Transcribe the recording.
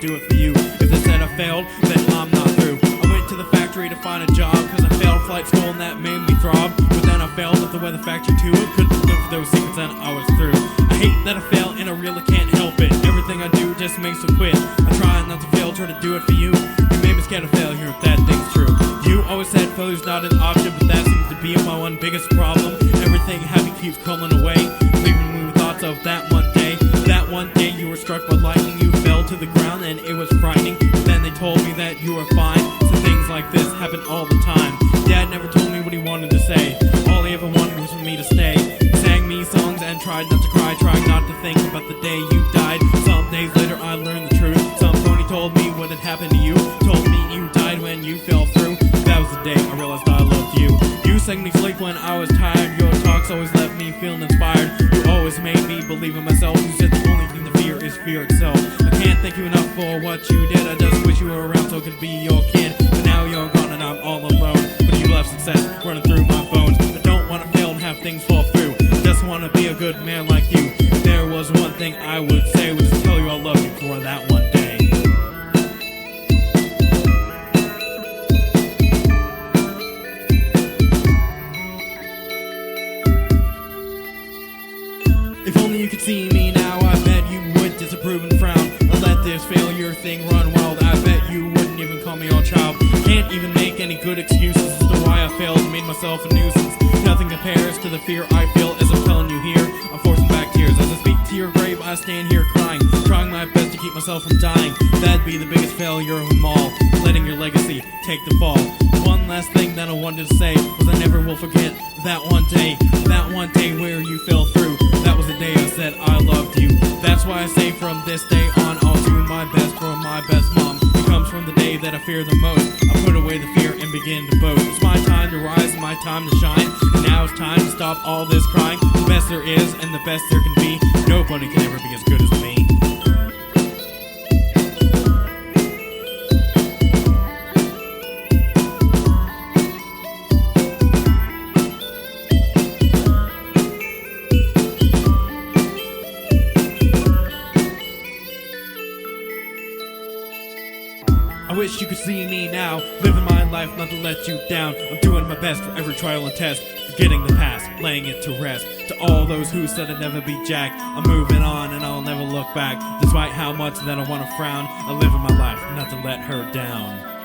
do it for you. If they said I failed, then I'm not through. I went to the factory to find a job, cause I failed flight school and that made me throb. But then I failed at the weather factory too. I couldn't live with those secrets and I was through. I hate that I fail and I really can't help it. Everything I do just makes me quit. I try not to fail, try to do it for you. You made me scared of failure, if that thing's true. You always said failure's not an option, but that seems to be my one biggest problem. Everything happy keeps crawling away, leaving me with thoughts of that one day. That one day you were struck by lightning, you fell to the ground and it was frightening. Then they told me that you were fine, so things like this happen all the time. Dad never told me what he wanted to say, all he ever wanted was for me to stay. He sang me songs and tried not to cry, tried not to think about the day you died. Some days later I learned the truth, some phony told me what had happened to you, told me you died when you fell through. That was the day I realized I loved you. You sang me sleep when I was tired, your talks always left me feeling inspired. You always made me believe in myself, you said the only thing to fear is fear itself. I can't thank you enough for what you did, I just wish you were around so I could be your kid. But now you're gone and I'm all alone, but you left success running through my bones. I don't wanna fail and have things fall through, just wanna be a good man like you. If there was one thing I would say, was to tell you I love you for that one day. If only you could see me now, I bet you would disapprove and frown. I let this failure thing run wild, I bet you wouldn't even call me your child. Can't even make any good excuses as to why I failed and made myself a nuisance. Nothing compares to the fear I feel as I'm telling you here. I'm forcing back tears as I speak to your grave, I stand here crying, trying my best to keep myself from dying. That'd be the biggest failure of them all, letting your legacy take the fall. One last thing that I wanted to say was I never will forget that one day where you fell through. That was the day I said I loved you. That's why I say from this day on I'll do my best for my best mom. It comes from the day that I fear the most. I put away the fear and begin to boast. It's my time to rise and my time to shine, and now it's time to stop all this crying. The best there is and the best there can be, nobody can ever be as good as me. I wish you could see me now, living my life not to let you down. I'm doing my best for every trial and test, forgetting the past, laying it to rest. To all those who said I'd never be jacked, I'm moving on and I'll never look back. Despite how much that I want to frown, I live in my life not to let her down.